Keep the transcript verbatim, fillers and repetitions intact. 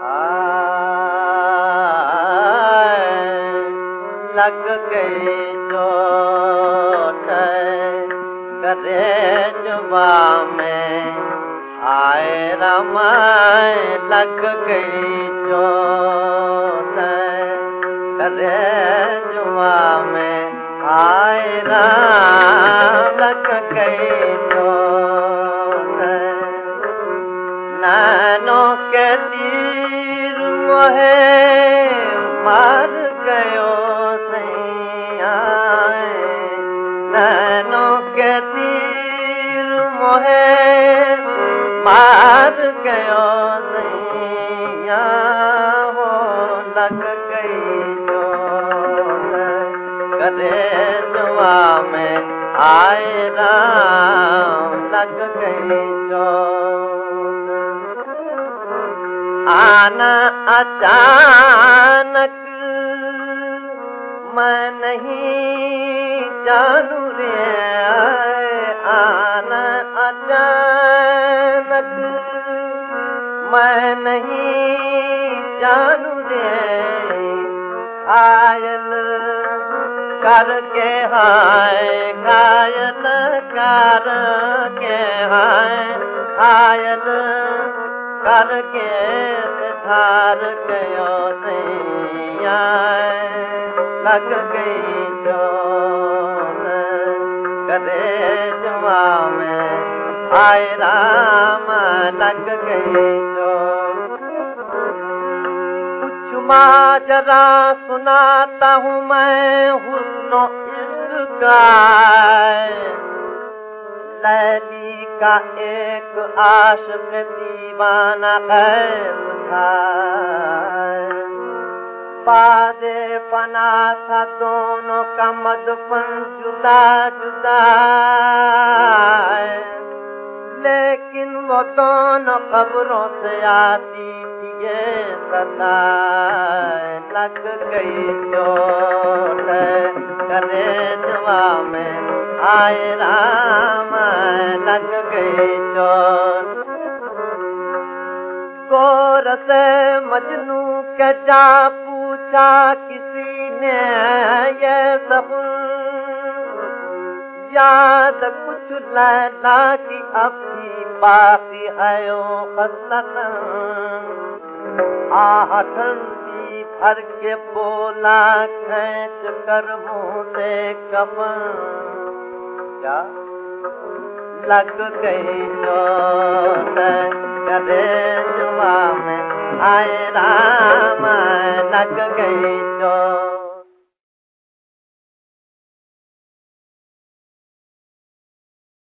लग गई चोट कलेजवा में आए रमाए लग गई चोट कलेजवा में आए राम लग गई चोट नैनों के तीर मोहे मार गयो नैनों के तीर मोहे मार गयो नैया हो लग गई चोट कलेजवा में आए राम लग गई चोट आना अचानक मैं नहीं जानू रे आना अचानक मैं नहीं जानू रे घायल करके हाय घायल करके हाय घायल करके धार गयो सैया लग गई चोट कलेजवा में आए राम लग गई चोट कुछ माजरा सुनाता हूँ मैं हुस्नो इश्क का लैली का एक आशिक दीवाना कैद था बादे पना था दोनों का मदफन जुदा जुदा लेकिन वो दोनों कब्रों से आती थी ये सदा लग गई चोट कलेजवा में आए राम लग गई चोट गौर से मजनू के जा पूछा किसी ने ये सब याद कुछ लैला की अब भी बाकी है ओ खसलत आह ठंडी भर के बोला खींच कर मुँह से कफन क्या लग गई चोट कलेजवा में आए राम लग गई चोट